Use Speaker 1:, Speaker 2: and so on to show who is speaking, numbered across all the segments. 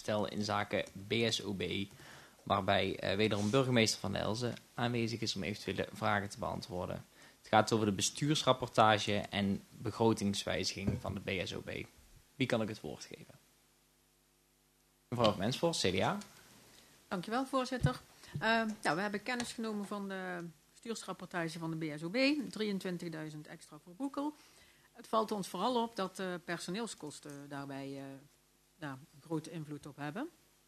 Speaker 1: stellen in zaken BSOB, waarbij wederom burgemeester Van Elzen aanwezig is om eventuele vragen te beantwoorden. Het gaat over de bestuursrapportage en begrotingswijziging van de BSOB. Wie kan ik het woord geven? Mevrouw van Mensvoort, CDA.
Speaker 2: Dankjewel, voorzitter. We hebben kennis genomen van de bestuursrapportage van de BSOB, 23.000 extra voor Boekel. Het valt ons vooral op dat de personeelskosten daarbij een grote invloed op hebben.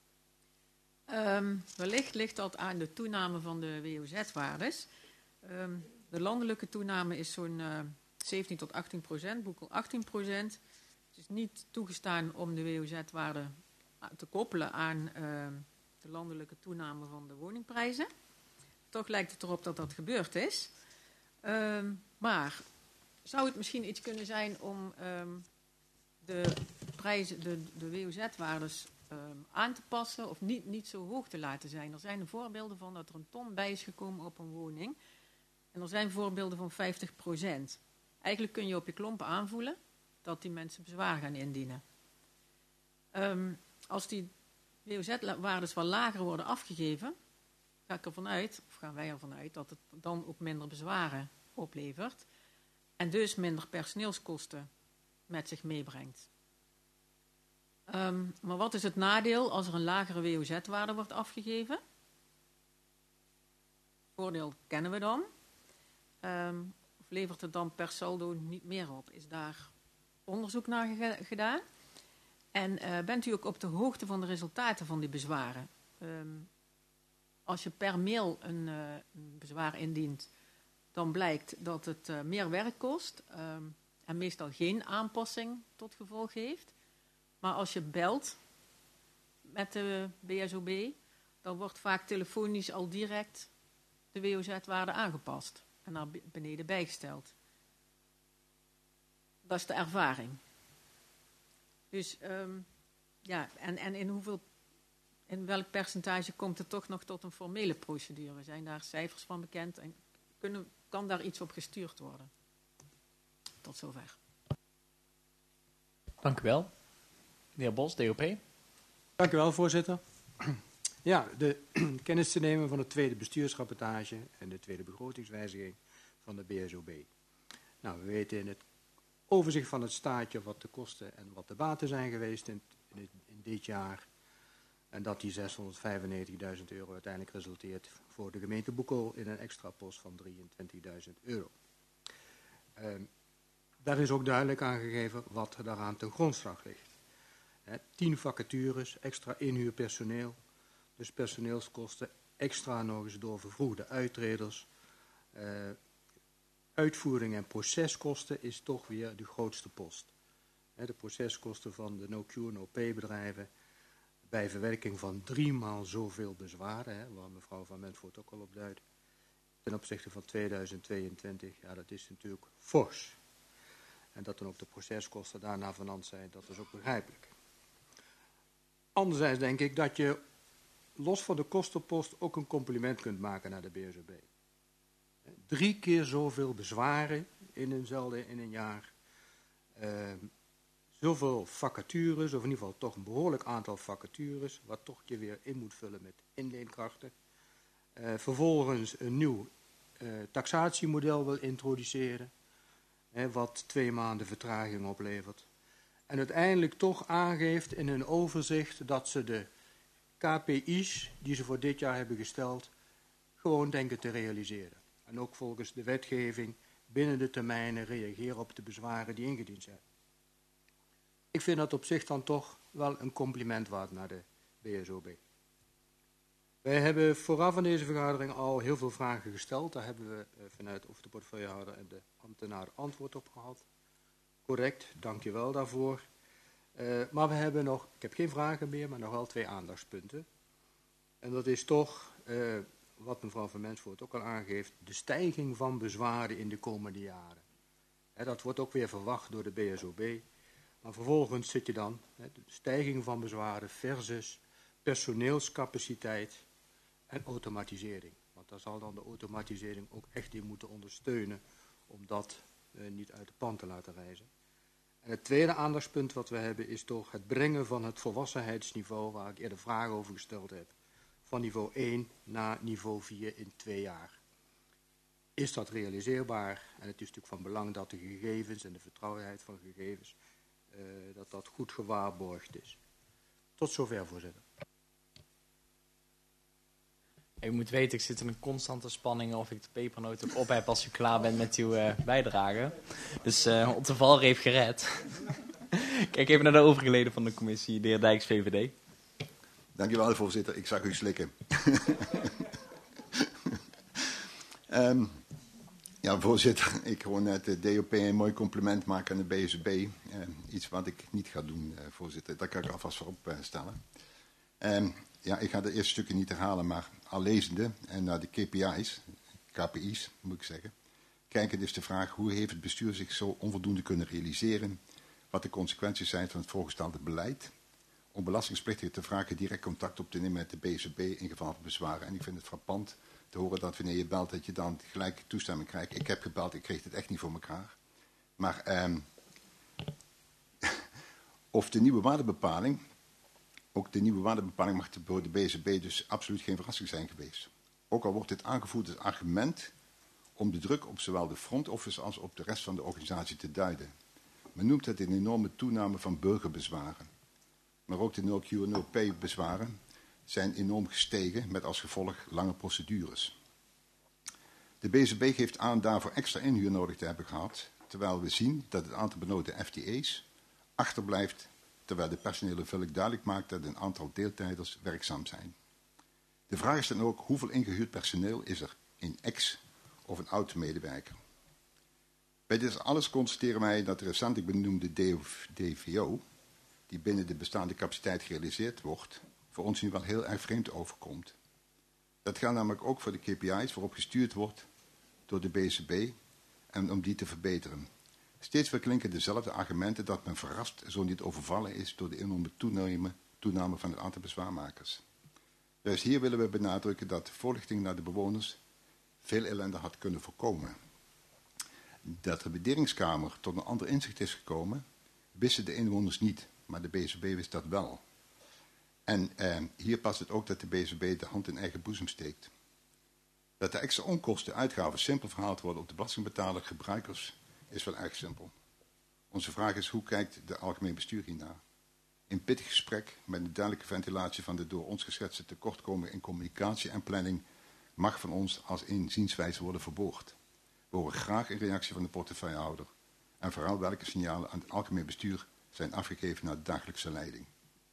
Speaker 2: Wellicht ligt dat aan de toename van de WOZ-waardes. De landelijke toename is zo'n 17 tot 18%, Boekel 18%. Het is niet toegestaan om de WOZ-waarde te koppelen aan de landelijke toename van de woningprijzen. Toch lijkt het erop dat dat gebeurd is. Maar zou het misschien iets kunnen zijn om de prijzen, de WOZ-waardes aan te passen of niet zo hoog te laten zijn? Er zijn voorbeelden van dat er een ton bij is gekomen op een woning. En er zijn voorbeelden van 50%. Eigenlijk kun je op je klompen aanvoelen dat die mensen bezwaar gaan indienen. Als die WOZ-waardes wel lager worden afgegeven, gaan wij ervan uit dat het dan ook minder bezwaren oplevert. En dus minder personeelskosten met zich meebrengt. Maar wat is het nadeel als er een lagere WOZ-waarde wordt afgegeven? Voordeel kennen we dan. Of levert het dan per saldo niet meer op? Is daar onderzoek naar gedaan? En bent u ook op de hoogte van de resultaten van die bezwaren? Als je per mail een bezwaar indient, dan blijkt dat het meer werk kost en meestal geen aanpassing tot gevolg heeft. Maar als je belt met de BSOB, dan wordt vaak telefonisch al direct de WOZ-waarde aangepast en naar beneden bijgesteld. Dat is de ervaring. Dus en in welk percentage komt het toch nog tot een formele procedure? Zijn daar cijfers van bekend en kan daar iets op gestuurd worden? Tot zover.
Speaker 1: Dank u wel. De heer Bos, DOP.
Speaker 3: Dank u wel, voorzitter. Ja, de kennis te nemen van de tweede bestuursrapportage en de tweede begrotingswijziging van de BSOB. Nou, we weten in het overzicht van het staatje wat de kosten en wat de baten zijn geweest in dit jaar. En dat die €695.000 uiteindelijk resulteert voor de gemeente Boekel in een extra post van €23.000. Daar is ook duidelijk aangegeven wat daaraan ten grondslag ligt. 10 vacatures, extra inhuurpersoneel, dus personeelskosten, extra nog eens door vervroegde uittreders. Uitvoering en proceskosten is toch weer de grootste post. De proceskosten van de no-cure, no-pay bedrijven bij verwerking van 3 maal zoveel bezwaren, waar mevrouw Van Mensvoort ook al op duidt, ten opzichte van 2022, ja, dat is natuurlijk fors. En dat dan ook de proceskosten daarna vanand zijn, dat is ook begrijpelijk. Anderzijds denk ik dat je los van de kostenpost ook een compliment kunt maken naar de BSOB. 3 keer zoveel bezwaren in een jaar. Zoveel vacatures, of in ieder geval toch een behoorlijk aantal vacatures, wat toch je weer in moet vullen met inleenkrachten. Vervolgens een nieuw taxatiemodel wil introduceren, wat 2 maanden vertraging oplevert. En uiteindelijk toch aangeeft in hun overzicht dat ze de KPI's die ze voor dit jaar hebben gesteld, gewoon denken te realiseren. En ook volgens de wetgeving binnen de termijnen reageren op de bezwaren die ingediend zijn. Ik vind dat op zich dan toch wel een compliment waard naar de BSOB. Wij hebben vooraf aan deze vergadering al heel veel vragen gesteld. Daar hebben we vanuit de portefeuillehouder en de ambtenaar antwoord op gehad. Correct, dank je wel daarvoor. Maar we hebben nog, ik heb geen vragen meer, maar nog wel 2 aandachtspunten. En dat is toch, wat mevrouw Van Mensvoort ook al aangeeft, de stijging van bezwaren in de komende jaren. Dat wordt ook weer verwacht door de BSOB. Maar vervolgens zit je dan, de stijging van bezwaren versus personeelscapaciteit en automatisering. Want daar zal dan de automatisering ook echt in moeten ondersteunen om dat niet uit de pan te laten reizen. En het tweede aandachtspunt wat we hebben is toch het brengen van het volwassenheidsniveau, waar ik eerder vragen over gesteld heb, van niveau 1 naar niveau 4 in 2 jaar. Is dat realiseerbaar? En het is natuurlijk van belang dat de gegevens en de vertrouwelijkheid van gegevens, dat dat goed gewaarborgd is. Tot zover, voorzitter.
Speaker 1: U moet weten, ik zit in een constante spanning of ik de pepernoot ook op heb als u klaar bent met uw bijdrage. Dus op de valreep gered. Kijk even naar de overige leden van de commissie, de heer Dijks, VVD.
Speaker 4: Dankjewel, voorzitter. Ik zag u slikken. Ja, voorzitter, ik hoor net de DOP een mooi compliment maken aan de BSB. Iets wat ik niet ga doen, voorzitter. Dat kan ik alvast voorop stellen. Ja, ik ga de eerste stukken niet herhalen, maar al lezende en naar de KPI's moet ik zeggen. Kijken dus de vraag, hoe heeft het bestuur zich zo onvoldoende kunnen realiseren? Wat de consequenties zijn van het voorgestelde beleid? Om belastingplichtigen te vragen direct contact op te nemen met de BSB in geval van bezwaren. En ik vind het frappant te horen dat wanneer je belt, dat je dan gelijk toestemming krijgt. Ik heb gebeld, ik kreeg het echt niet voor elkaar. Maar of de nieuwe waardebepaling, ook de nieuwe waardebepaling mag voor de BSB dus absoluut geen verrassing zijn geweest. Ook al wordt dit aangevoerd als argument om de druk op zowel de front office als op de rest van de organisatie te duiden. Men noemt het een enorme toename van burgerbezwaren. Maar ook de no-Q en no-pay bezwaren zijn enorm gestegen met als gevolg lange procedures. De BSB geeft aan daarvoor extra inhuur nodig te hebben gehad, terwijl we zien dat het aantal benodigde FTE's achterblijft, terwijl de personele vulling duidelijk maakt dat een aantal deeltijders werkzaam zijn. De vraag is dan ook, hoeveel ingehuurd personeel is er, een ex- of een oud-medewerker? Bij dit alles constateren wij dat de recentelijk benoemde DVO, die binnen de bestaande capaciteit gerealiseerd wordt, voor ons nu wel heel erg vreemd overkomt. Dat geldt namelijk ook voor de KPI's waarop gestuurd wordt door de BSB en om die te verbeteren. Steeds weer klinken dezelfde argumenten dat men verrast zo niet overvallen is door de enorme toename van het aantal bezwaarmakers. Dus hier willen we benadrukken dat de voorlichting naar de bewoners veel ellende had kunnen voorkomen. Dat de waarderingskamer tot een ander inzicht is gekomen, wisten de inwoners niet, maar de BSB wist dat wel. En hier past het ook dat de BSB de hand in eigen boezem steekt. Dat de extra onkosten uitgaven simpel verhaald worden op de belastingbetaler gebruikers is wel erg simpel. Onze vraag is, hoe kijkt de algemeen bestuur hiernaar? In pittig gesprek met een duidelijke ventilatie van de door ons geschetste tekortkomingen in communicatie en planning mag van ons als inzienswijze worden verboord. We horen graag een reactie van de portefeuillehouder en vooral welke signalen aan het algemeen bestuur zijn afgegeven naar de dagelijkse leiding.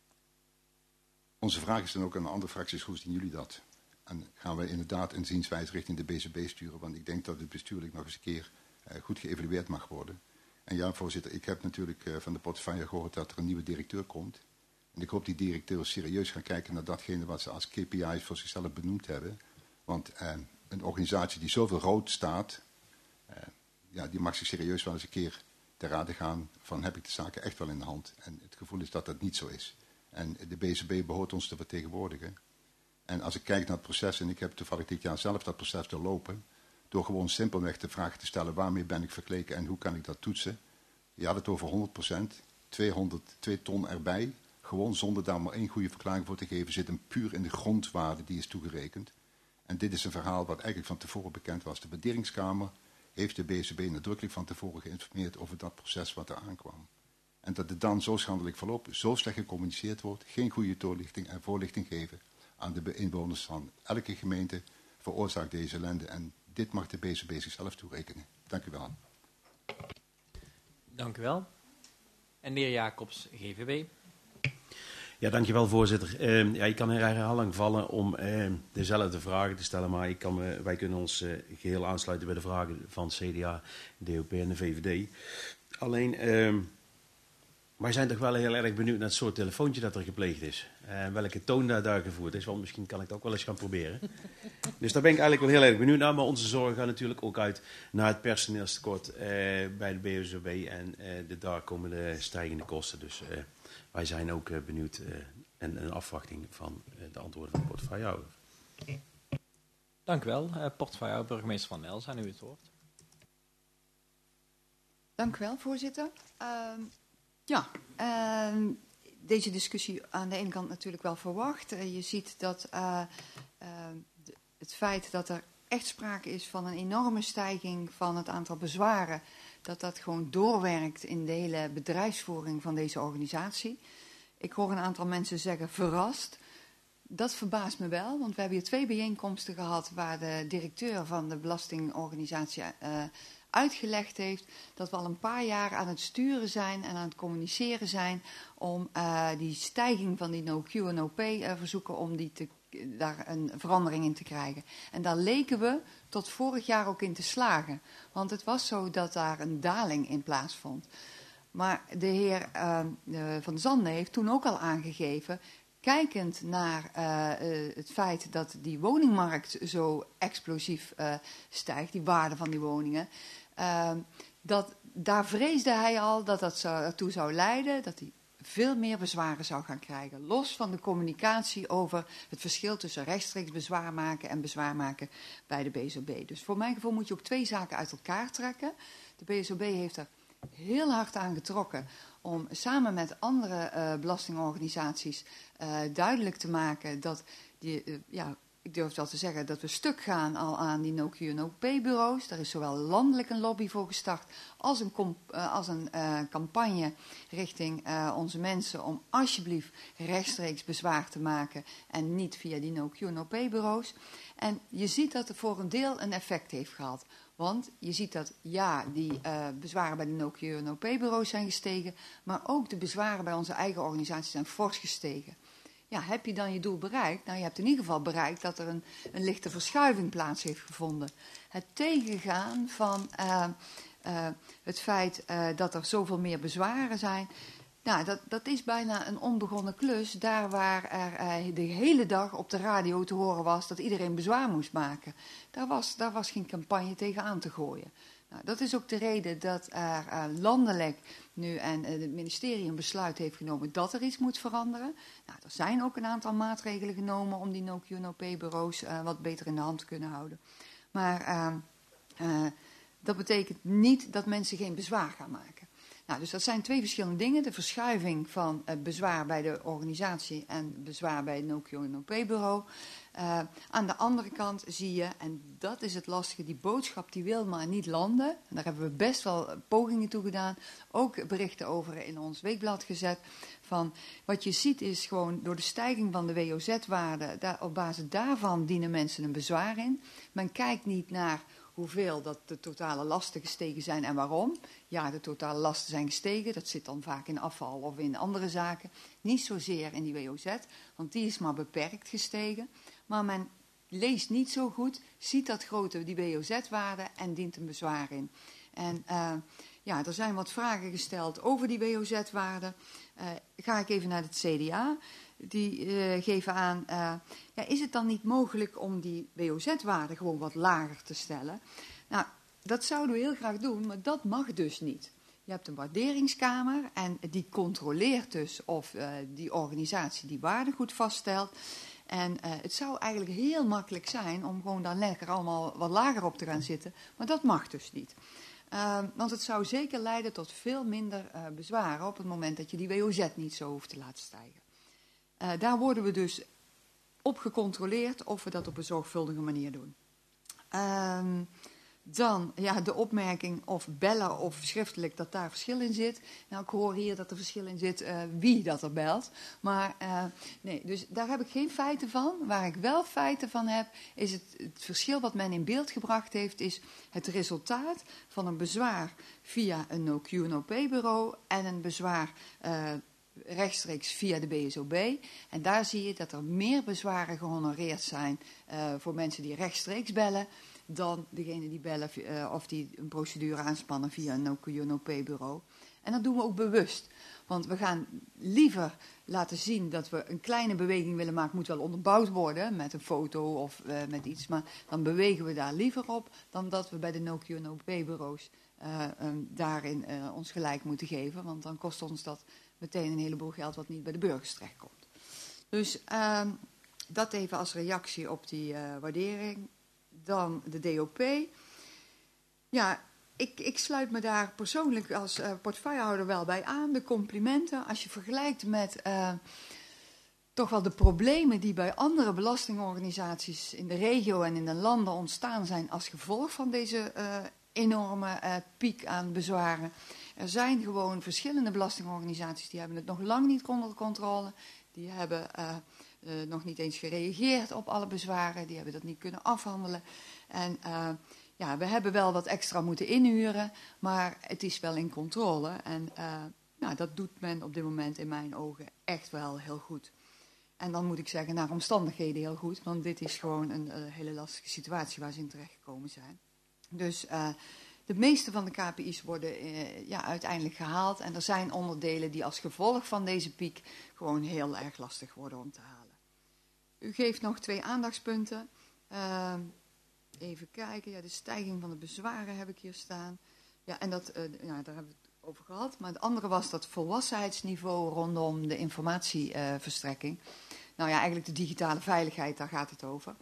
Speaker 4: Onze vraag is dan ook aan de andere fracties, hoe zien jullie dat? En gaan we inderdaad een zienswijze richting de BSB sturen, want ik denk dat het bestuurlijk nog eens een keer goed geëvalueerd mag worden. En ja, voorzitter, ik heb natuurlijk van de portefeuille gehoord dat er een nieuwe directeur komt. En ik hoop die directeur serieus gaan kijken naar datgene wat ze als KPI's voor zichzelf benoemd hebben. Want een organisatie die zoveel rood staat, ja, die mag zich serieus wel eens een keer te raden gaan van heb ik de zaken echt wel in de hand. En het gevoel is dat dat niet zo is. En de BSB behoort ons te vertegenwoordigen. En als ik kijk naar het proces, en ik heb toevallig dit jaar zelf dat proces doorlopen, door gewoon simpelweg de vraag te stellen waarmee ben ik vergeleken en hoe kan ik dat toetsen. Je had het over 100%, 2 ton erbij, gewoon zonder daar maar één goede verklaring voor te geven, zit hem puur in de grondwaarde die is toegerekend. En dit is een verhaal wat eigenlijk van tevoren bekend was. De waarderingskamer heeft de BSB nadrukkelijk van tevoren geïnformeerd over dat proces wat er aankwam. En dat het dan zo schandelijk verloopt, zo slecht gecommuniceerd wordt, geen goede toelichting en voorlichting geven aan de inwoners van elke gemeente, veroorzaakt deze ellende. En dit mag de BSB zichzelf toerekenen. Dank u wel.
Speaker 1: Dank u wel. En de heer Jacobs, GVB.
Speaker 5: Ja, dankjewel voorzitter. Ja, ik kan in herhaling vallen om dezelfde vragen te stellen, maar wij kunnen ons geheel aansluiten bij de vragen van CDA, DOP en de VVD. Alleen, wij zijn toch wel heel erg benieuwd naar het soort telefoontje dat er gepleegd is. Welke toon daar gevoerd is, want misschien kan ik het ook wel eens gaan proberen. Dus daar ben ik eigenlijk wel heel erg benieuwd naar. Maar onze zorgen gaan natuurlijk ook uit naar het personeelstekort bij de BSB en de daar komende stijgende kosten. Dus wij zijn ook benieuwd en een afwachting van de antwoorden van de portefeuillehouder.
Speaker 1: Dank u wel. Portefeuillehouder, burgemeester Van Elst, aan u het woord.
Speaker 6: Dank u wel, voorzitter. Ja, deze discussie aan de ene kant natuurlijk wel verwacht. Je ziet dat het feit dat er echt sprake is van een enorme stijging van het aantal bezwaren, dat gewoon doorwerkt in de hele bedrijfsvoering van deze organisatie. Ik hoor een aantal mensen zeggen verrast. Dat verbaast me wel, want we hebben hier 2 bijeenkomsten gehad waar de directeur van de belastingorganisatie uitgelegd heeft dat we al een paar jaar aan het sturen zijn en aan het communiceren zijn om die stijging van die no-Q&OP-verzoeken, om daar een verandering in te krijgen. En daar leken we tot vorig jaar ook in te slagen, want het was zo dat daar een daling in plaatsvond. Maar de heer Van Zanden heeft toen ook al aangegeven, kijkend naar het feit dat die woningmarkt zo explosief stijgt, die waarde van die woningen, daar vreesde hij al dat ertoe zou leiden dat hij veel meer bezwaren zou gaan krijgen. Los van de communicatie over het verschil tussen rechtstreeks bezwaar maken en bezwaar maken bij de BSOB. Dus voor mijn gevoel moet je ook 2 zaken uit elkaar trekken. De BSOB heeft er heel hard aan getrokken om samen met andere belastingorganisaties duidelijk te maken dat ik durf wel te zeggen dat we stuk gaan al aan die no-Q&OP-bureaus. Daar is zowel landelijk een lobby voor gestart als een campagne richting onze mensen om alsjeblieft rechtstreeks bezwaar te maken en niet via die no-Q&OP-bureaus. En je ziet dat het voor een deel een effect heeft gehad. Want je ziet dat die bezwaren bij de no-Q&OP-bureaus zijn gestegen, maar ook de bezwaren bij onze eigen organisatie zijn fors gestegen. Ja, heb je dan je doel bereikt? Nou, je hebt in ieder geval bereikt dat er een lichte verschuiving plaats heeft gevonden. Het tegengaan van het feit dat er zoveel meer bezwaren zijn, nou, dat is bijna een onbegonnen klus. Daar waar er de hele dag op de radio te horen was dat iedereen bezwaar moest maken. Daar was geen campagne tegen aan te gooien. Nou, dat is ook de reden dat er landelijk nu en het ministerie een besluit heeft genomen dat er iets moet veranderen. Nou, er zijn ook een aantal maatregelen genomen om die no-Q&OP-bureaus wat beter in de hand te kunnen houden. Maar dat betekent niet dat mensen geen bezwaar gaan maken. Nou, dus dat zijn 2 verschillende dingen. De verschuiving van bezwaar bij de organisatie en bezwaar bij het no-Q&OP-bureau. Aan de andere kant zie je, en dat is het lastige, die boodschap die wil maar niet landen. En daar hebben we best wel pogingen toe gedaan. Ook berichten over in ons weekblad gezet. Van wat je ziet is gewoon door de stijging van de WOZ-waarde, op basis daarvan dienen mensen een bezwaar in. Men kijkt niet naar hoeveel dat de totale lasten gestegen zijn en waarom. Ja, de totale lasten zijn gestegen. Dat zit dan vaak in afval of in andere zaken. Niet zozeer in die WOZ, want die is maar beperkt gestegen. Maar men leest niet zo goed, ziet dat grote, die WOZ-waarde en dient een bezwaar in. En er zijn wat vragen gesteld over die WOZ-waarde. Ga ik even naar het CDA. Die geven aan, is het dan niet mogelijk om die WOZ-waarde gewoon wat lager te stellen? Nou, dat zouden we heel graag doen, maar dat mag dus niet. Je hebt een waarderingskamer en die controleert dus of die organisatie die waarde goed vaststelt. En het zou eigenlijk heel makkelijk zijn om gewoon dan lekker allemaal wat lager op te gaan zitten, maar dat mag dus niet. Want het zou zeker leiden tot veel minder bezwaren op het moment dat je die WOZ niet zo hoeft te laten stijgen. Daar worden we dus op gecontroleerd of we dat op een zorgvuldige manier doen. Dan de opmerking of bellen of schriftelijk dat daar verschil in zit. Nou, ik hoor hier dat er verschil in zit wie dat er belt. Maar nee, dus daar heb ik geen feiten van. Waar ik wel feiten van heb, is het verschil wat men in beeld gebracht heeft, is het resultaat van een bezwaar via een no-Q&OP-bureau en een bezwaar rechtstreeks via de BSOB. En daar zie je dat er meer bezwaren gehonoreerd zijn voor mensen die rechtstreeks bellen dan degene die bellen of die een procedure aanspannen via een no-Q&OP-bureau. En dat doen we ook bewust. Want we gaan liever laten zien dat we een kleine beweging willen maken. Moet wel onderbouwd worden met een foto of met iets. Maar dan bewegen we daar liever op dan dat we bij de no-Q&OP-bureaus daarin ons gelijk moeten geven. Want dan kost ons dat meteen een heleboel geld wat niet bij de burgers terechtkomt. Dus dat even als reactie op die waardering. Dan de DOP. Ja, ik sluit me daar persoonlijk als portefeuillehouder wel bij aan. De complimenten, als je vergelijkt met toch wel de problemen die bij andere belastingorganisaties in de regio en in de landen ontstaan zijn als gevolg van deze enorme piek aan bezwaren. Er zijn gewoon verschillende belastingorganisaties die hebben het nog lang niet onder controle. Die hebben nog niet eens gereageerd op alle bezwaren. Die hebben dat niet kunnen afhandelen. En we hebben wel wat extra moeten inhuren, maar het is wel in controle. En dat doet men op dit moment in mijn ogen echt wel heel goed. En dan moet ik zeggen, naar omstandigheden heel goed. Want dit is gewoon een hele lastige situatie waar ze in terechtgekomen zijn. Dus de meeste van de KPI's worden uiteindelijk gehaald. En er zijn onderdelen die als gevolg van deze piek gewoon heel erg lastig worden om te halen. U geeft nog 2 aandachtspunten. Even kijken, de stijging van de bezwaren heb ik hier staan. Ja, en daar hebben we het over gehad. Maar het andere was dat volwassenheidsniveau rondom de informatieverstrekking. Eigenlijk de digitale veiligheid, daar gaat het over.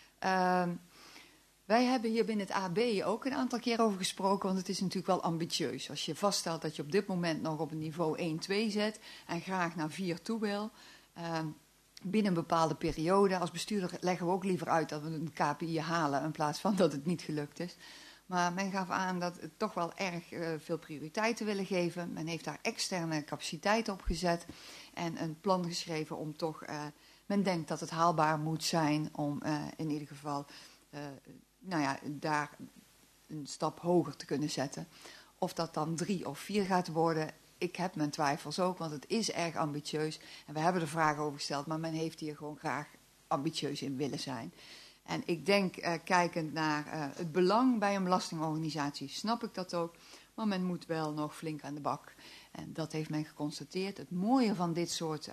Speaker 6: Wij hebben hier binnen het AB ook een aantal keer over gesproken, want het is natuurlijk wel ambitieus. Als je vaststelt dat je op dit moment nog op het niveau 1-2 zet en graag naar 4 toe wil, binnen een bepaalde periode. Als bestuurder leggen we ook liever uit dat we een KPI halen in plaats van dat het niet gelukt is. Maar men gaf aan dat het toch wel erg veel prioriteiten willen geven. Men heeft daar externe capaciteit op gezet en een plan geschreven om toch... men denkt dat het haalbaar moet zijn om in ieder geval daar een stap hoger te kunnen zetten. Of dat dan 3 of 4 gaat worden, ik heb mijn twijfels ook, want het is erg ambitieus. En we hebben er vragen over gesteld, maar men heeft hier gewoon graag ambitieus in willen zijn. En ik denk, kijkend naar het belang bij een belastingorganisatie, snap ik dat ook. Maar men moet wel nog flink aan de bak. En dat heeft men geconstateerd. Het mooie van dit soort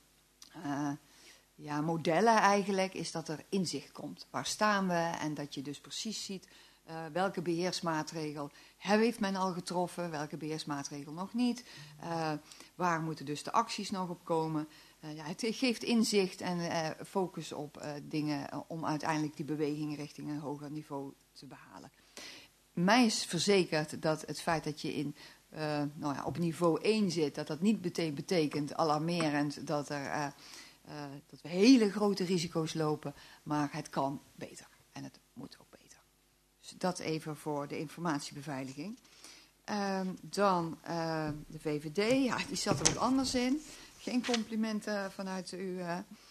Speaker 6: modellen eigenlijk is dat er inzicht komt. Waar staan we? En dat je dus precies ziet welke beheersmaatregel heeft men al getroffen, welke beheersmaatregel nog niet. Waar moeten dus de acties nog op komen? Het geeft inzicht en focus op dingen om uiteindelijk die beweging richting een hoger niveau te behalen. Mij is verzekerd dat het feit dat je op niveau 1 zit, dat niet betekent alarmerend dat we hele grote risico's lopen, maar het kan beter en het moet ook beter. Dus dat even voor de informatiebeveiliging. Dan de VVD, die zat er wat anders in. Geen complimenten vanuit u.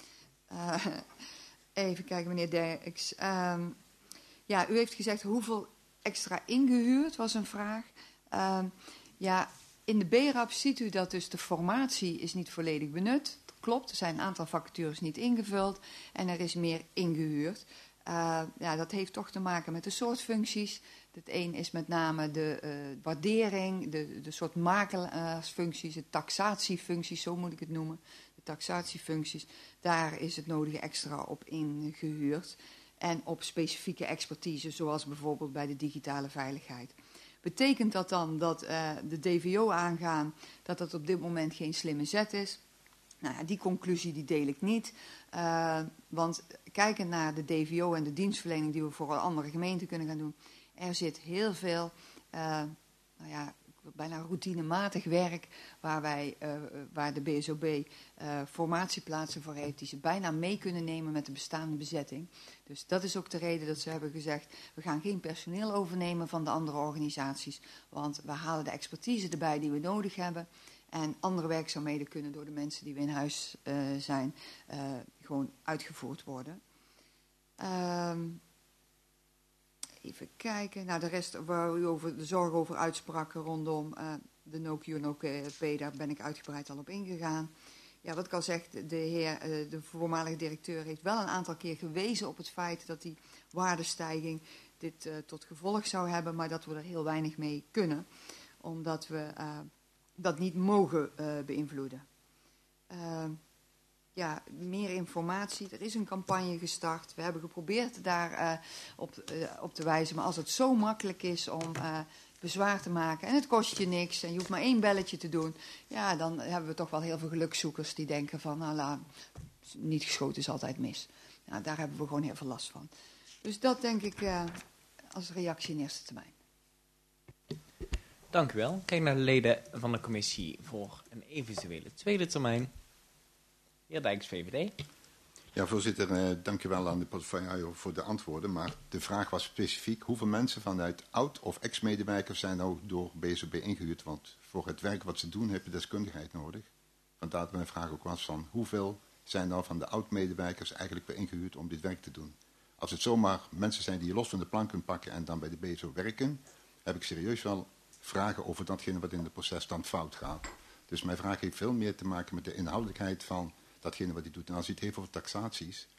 Speaker 6: Even kijken, meneer Derks. U heeft gezegd hoeveel extra ingehuurd, was een vraag. In de BRAP ziet u dat dus de formatie is niet volledig benut. Dat klopt, er zijn een aantal vacatures niet ingevuld en er is meer ingehuurd. Dat heeft toch te maken met de soort functies. Het een is met name de waardering, de soort makelaarsfuncties, de taxatiefuncties, zo moet ik het noemen. De taxatiefuncties, daar is het nodige extra op ingehuurd. En op specifieke expertise, zoals bijvoorbeeld bij de digitale veiligheid. Betekent dat dan dat de DVO aangaan, dat dat op dit moment geen slimme zet is? Die conclusie die deel ik niet. Want kijkend naar de DVO en de dienstverlening die we voor andere gemeenten kunnen gaan doen, er zit heel veel, bijna routinematig werk waar de BSOB formatieplaatsen voor heeft, die ze bijna mee kunnen nemen met de bestaande bezetting. Dus dat is ook de reden dat ze hebben gezegd, we gaan geen personeel overnemen van de andere organisaties, want we halen de expertise erbij die we nodig hebben. En andere werkzaamheden kunnen door de mensen die we in huis zijn gewoon uitgevoerd worden. Even kijken. De rest waar u over de zorg over uitsprak rondom de no-cure, no-pay, daar ben ik uitgebreid al op ingegaan. Ja, wat ik al zeg, de voormalige directeur heeft wel een aantal keer gewezen op het feit dat die waardestijging dit tot gevolg zou hebben, maar dat we er heel weinig mee kunnen, omdat we dat niet mogen beïnvloeden. Meer informatie. Er is een campagne gestart. We hebben geprobeerd daar op te wijzen. Maar als het zo makkelijk is om bezwaar te maken en het kost je niks en je hoeft maar 1 belletje te doen, dan hebben we toch wel heel veel gelukzoekers die denken van, niet geschoten is altijd mis. Daar hebben we gewoon heel veel last van. Dus dat denk ik als reactie in eerste termijn.
Speaker 1: Dank u wel. Kijk naar de leden van de commissie voor een eventuele tweede termijn. Heer Dijks, VVD.
Speaker 4: Ja, voorzitter, dank u wel aan de portefeuillehouder voor de antwoorden. Maar de vraag was specifiek, hoeveel mensen vanuit oud- of ex-medewerkers zijn nou door BSOB ingehuurd? Want voor het werk wat ze doen heb je deskundigheid nodig. Vandaar dat mijn vraag ook was van, hoeveel zijn nou van de oud-medewerkers eigenlijk weer ingehuurd om dit werk te doen? Als het zomaar mensen zijn die je los van de plank kunt pakken en dan bij de BSO werken, heb ik serieus wel vragen over datgene wat in het proces dan fout gaat. Dus mijn vraag heeft veel meer te maken met de inhoudelijkheid van datgene wat hij doet. En als hij het heeft over taxaties.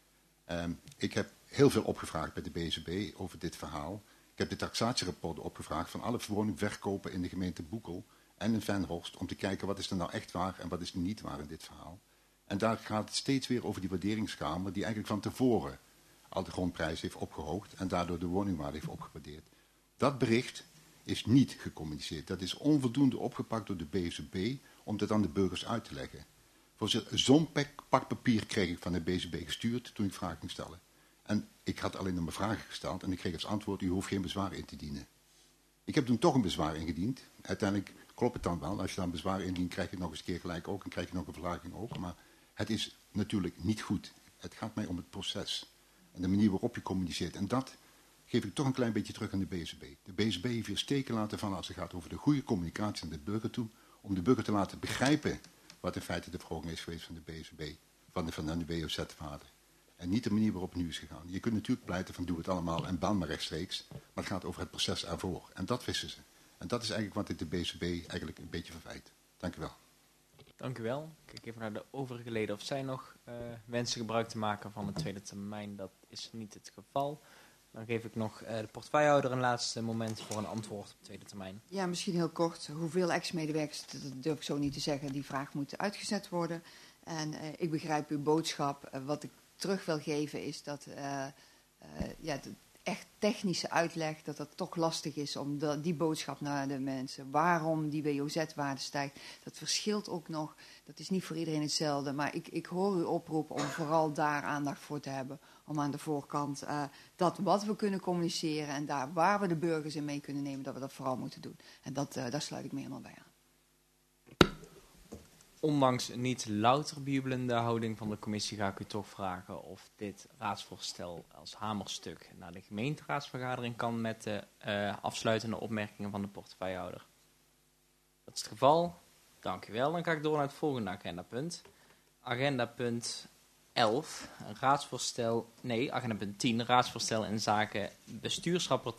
Speaker 4: Ik heb heel veel opgevraagd bij de BSB over dit verhaal. Ik heb de taxatierapporten opgevraagd van alle woningverkopen in de gemeente Boekel en in Venhorst. Om te kijken wat is er nou echt waar en wat is er niet waar in dit verhaal. En daar gaat het steeds weer over die waarderingskamer die eigenlijk van tevoren al de grondprijs heeft opgehoogd en daardoor de woningwaarde heeft opgewaardeerd. Dat bericht is niet gecommuniceerd. Dat is onvoldoende opgepakt door de BSB om dat aan de burgers uit te leggen. Zo'n pak papier kreeg ik van de BSB gestuurd toen ik vragen ging stellen. En ik had alleen nog maar vragen gesteld en ik kreeg als antwoord, u hoeft geen bezwaar in te dienen. Ik heb toen toch een bezwaar ingediend. Uiteindelijk klopt het dan wel. Als je dan bezwaar indient, krijg je het nog eens een keer gelijk ook en krijg je nog een verlaging ook. Maar het is natuurlijk niet goed. Het gaat mij om het proces en de manier waarop je communiceert. En dat geef ik toch een klein beetje terug aan de BSB. De BSB heeft weer steken laten vallen als het gaat over de goede communicatie naar de burger toe. Om de burger te laten begrijpen wat in feite de verhoging is geweest van de BSB, van de WOZ-waarde. En niet de manier waarop het nu is gegaan. Je kunt natuurlijk pleiten van doe het allemaal en baan maar rechtstreeks. Maar het gaat over het proces ervoor. En dat wisten ze. En dat is eigenlijk wat dit de BSB eigenlijk een beetje verwijt. Dank u wel.
Speaker 1: Dank u wel. Kijk even naar de overige leden of zij nog wensen gebruik te maken van de tweede termijn. Dat is niet het geval. Dan geef ik nog de portefeuillehouder een laatste moment voor een antwoord op de tweede termijn.
Speaker 6: Ja, misschien heel kort. Hoeveel ex-medewerkers, dat durf ik zo niet te zeggen, die vraag moet uitgezet worden. En ik begrijp uw boodschap. Wat ik terug wil geven is dat de echt technische uitleg, dat het toch lastig is om die boodschap naar de mensen. Waarom die WOZ-waarde stijgt, dat verschilt ook nog. Dat is niet voor iedereen hetzelfde. Maar ik hoor u oproepen om vooral daar aandacht voor te hebben. Om aan de voorkant dat wat we kunnen communiceren en daar waar we de burgers in mee kunnen nemen, dat we dat vooral moeten doen. En daar sluit ik me helemaal bij aan.
Speaker 1: Ondanks een niet louter bejubelende houding van de commissie ga ik u toch vragen of dit raadsvoorstel als hamerstuk naar de gemeenteraadsvergadering kan met de afsluitende opmerkingen van de portefeuillehouder. Dat is het geval. Dank u wel. Dan ga ik door naar het volgende agendapunt. Agendapunt 11, agenda punt 10, raadsvoorstel in zaken bestuursrapport